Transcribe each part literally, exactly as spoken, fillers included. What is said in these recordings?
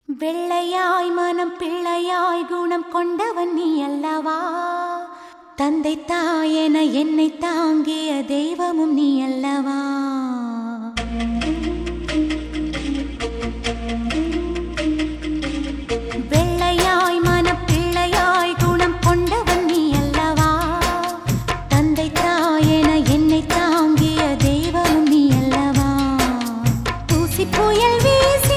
வெள்ளையாய் மனம் பிள்ளையாய் குணம் கொண்டவன் நீ அல்லவா? தந்தை தாயென என்னை தாங்கிய தெய்வமும் நீ அல்லவா? வெள்ளையாய் மனம் பிள்ளையாய் குணம் கொண்டவன் நீ அல்லவா? தந்தை தாயென என்னை தாங்கிய தெய்வமும் நீ அல்லவா? தூசி புயல் வீசி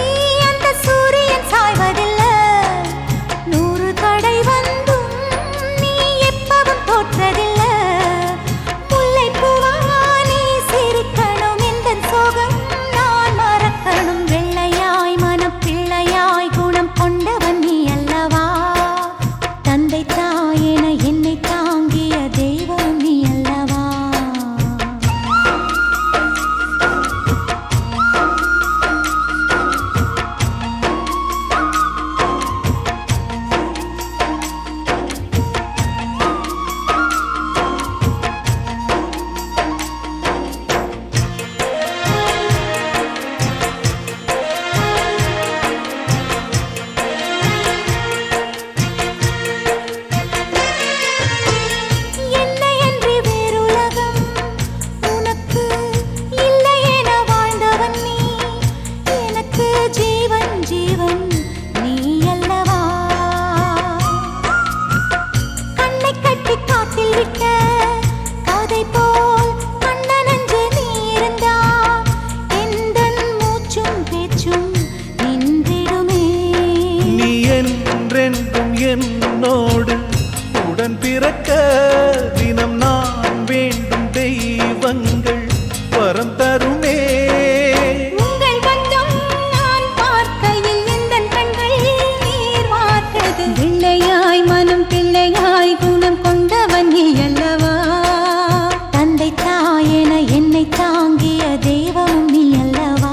என்னோடு உடன் பிறக்க தினம் நான் வேண்டும் தெய்வங்கள் வரம் தருமே. உங்கள் பந்தம் நான் பார்க்கையில் எந்தன் கண்கள் நீர் வார்த்தது. பிள்ளையாய் மனம் பிள்ளையாய் குணம் கொண்டவன் நீ அல்லவா? தந்தை தாயென என்னை தாங்கிய தெய்வமும் நீ அல்லவா?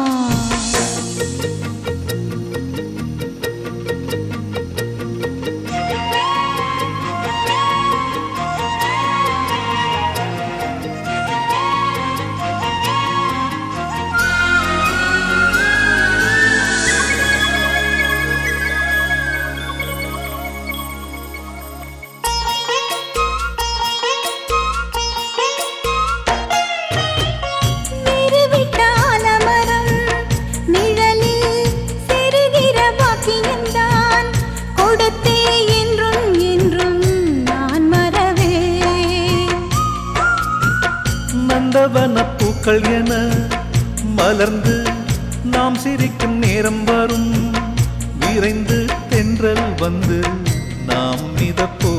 நந்தவனப்பூக்கள் என மலர்ந்து நாம் சிரிக்கும் நேரம் வரும். விரைந்து தென்றல் வந்து நாம் மிதப்போ.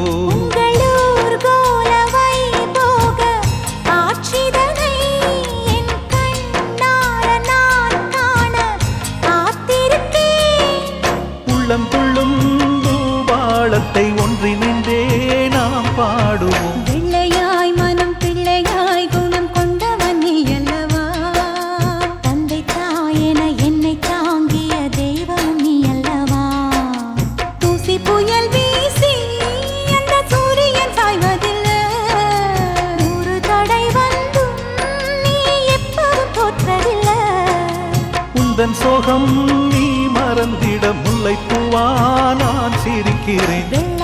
உள்ளம் துள்ளும் பூபாளத்தை ஒன்றினின்றே நாம் பாடுவோம். வெள்ளையாய் மனம் பிள்ளையாய் குணம் கொண்டவன் நீ அல்லவா? தந்தை தாயென என்னை தாங்கிய தெய்வம் நீ அல்லவா? தூசி புயல் வீசி அந்த சூரியன் சாய்வதில்லை. நூறு தடை வந்தும் நீ எப்பவும் தோற்றதில்லை. உந்தன் சோகம் நீ மறந்திட முல்லைப்பூவா நான் சிரிக்கிறேன்.